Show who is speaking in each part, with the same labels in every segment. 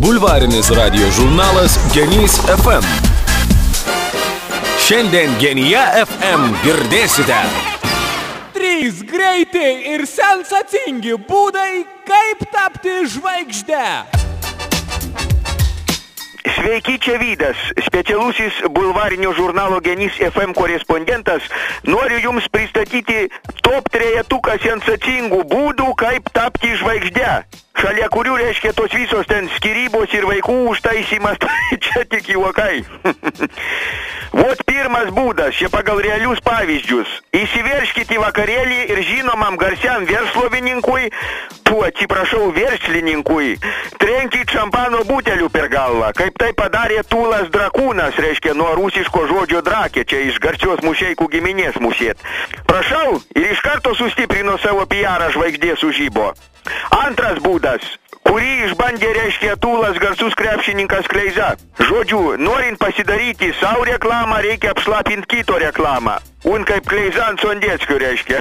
Speaker 1: Bulvarinis radijo žurnalas Genys FM. Šiandien Genyje FM girdėsite.
Speaker 2: 3 greiti ir sensacingi būdai, kaip tapti žvaigžde.
Speaker 3: Sveiki, čia Vydas, specialusis bulvarinio žurnalo Genys FM korespondentas. Noriu jums pristatyti top 3 sensacingų būdų, kaip tapti žvaigžde. Šalia kurių reiškia tos visos ten skyrybos ir vaikų užtaisymas, tai čia tik juokai. Vot pirmas būdas, čia pagal realius pavyzdžius. Įsiverškite į vakarėlį ir žinomam garsiam verslininkui, verslininkui, trenkit šampano butelių per galvą, kaip tai padarė Tūlas Drakūnas, reiškia nuo rusiško žodžio drakė, čia iš garsios mušeikų giminės musėt. Prašau, ir iš karto sustiprino savo PR žvaigždės užybo. Antras būdas, kurį išbandė, reiškia, Tūlas garsus krepšininkas Kleiza. Žodžiu, norint pasidaryti savo reklamą, reikia apšlapinti kito reklamą. Un kaip Kleiza ant Sondėckio, reiškia.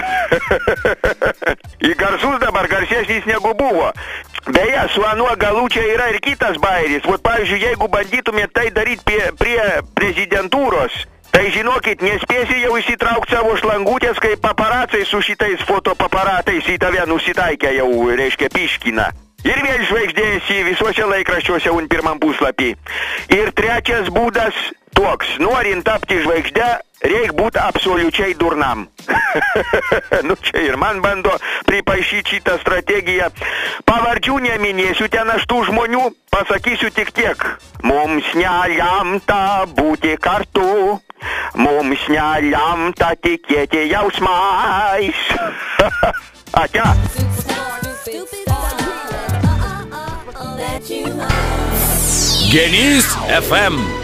Speaker 3: Į garsus dabar garsesnis negu buvo. Beje, su anuo galu čia yra ir kitas bairis. Vot, pavyzdžiui, jeigu bandytumėt tai daryti prie prezidentūros, tai žinokit, nespėsi jau įsitraukti savo šlangutės, kai paparacai su šitais fotopaparatais į tave nusitaikę jau, reiškia, piškina. Ir vėl žvaigždėsi visuose laikraščiuose un pirmam puslapį. Ir trečias būdas toks, norint tapti žvaigžde, reik būti absoliučiai durnam. Nu čia ir man bando pripaišyti šitą strategiją. Pavardžių neminėsiu ten aš tų žmonių, pasakysiu tik tiek. Mums nelemta būti kartu, mums nelemta tikėti jausmais. Atia.
Speaker 1: Genys FM.